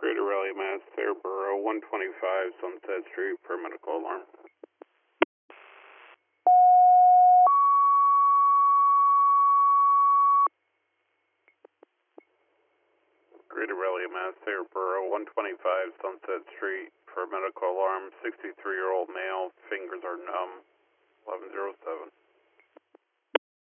Greater Raleigh, Mass, Fairborough, 125 Sunset Street for medical alarm. Greater Raleigh, Mass, Fairborough, 125 Sunset Street for medical alarm. 63-year-old male, fingers are numb, 1107.